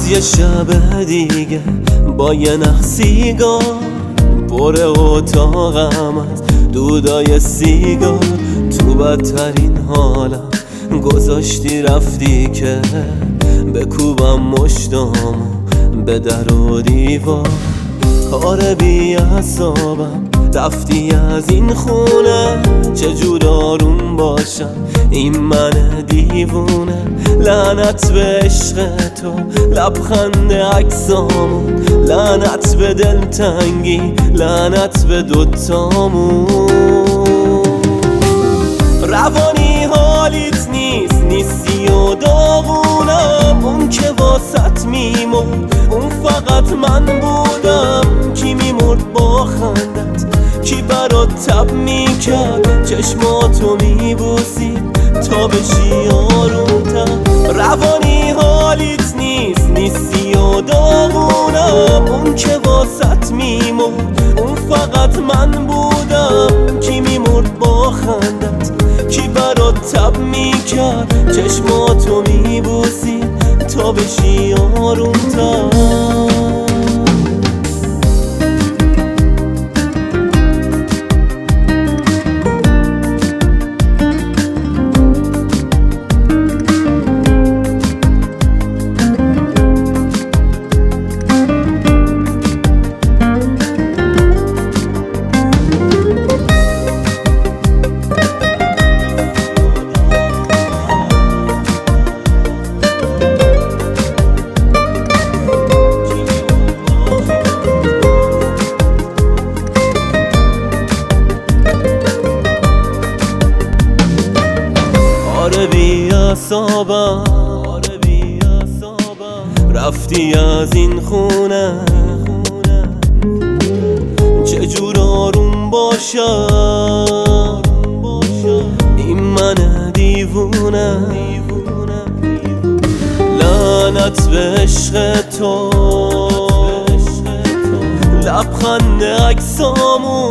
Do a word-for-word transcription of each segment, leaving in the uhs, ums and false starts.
یه شب دیگه با یه نخ سیگار پر اتاقم از دودای سیگار، تو بدترین حالم گذاشتی رفتی که بکوبم مشتامو به در و دیوار. آره بی اعصابم رفتی از این خونه، چجور آروم باشم این من دیوونه. لعنت به عشق تو، لبخند عکسامون، لعنت به دلتنگی، لعنت به دوتامون. روانی حالیت نیست، نیستی و داغونم. اون که واسط میمرد اون فقط من بودم. کی میمرد با خندت، کی برات تب میکرد، چشماتو میبوسی تا بشی آرومتر. روانی حالیت نیست، نیستی و داغونم. اون که واسط میمرد اون فقط من بودم. کی میمرد با خندت، کی برات تب میکرد، چشماتو میبوسی تا بشی آرومتر. آره بی اعصابم، آره بی اعصابم رفتی از این خونه، چجور آروم باشم این من دیوونه. لعنت به عشق تو، لبخند عکسامون،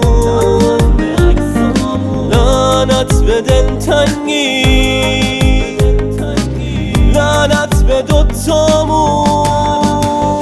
لعنت به دلتنگی، لعنت به دوتامون.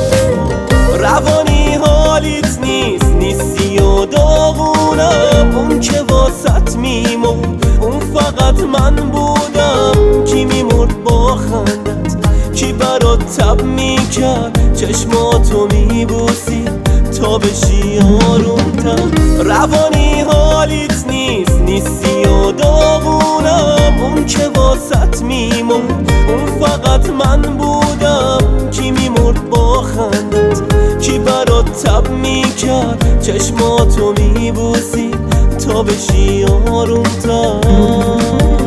روانی حالیت نیست، نیستی و داغونم. اون که واسط میمرد اون فقط من بودم. کی میمرد با خندت، کی برات تب میکرد، چشماتو میبوسی تا بشی آرومتر. روانی حالیت نیست، نیستی و داغونم. اون که واسط میمرد اون فقط من بودم. کی میمرد با خندت، کی برات تب میکرد، چشماتو میبوسی تا بشی آرومتر.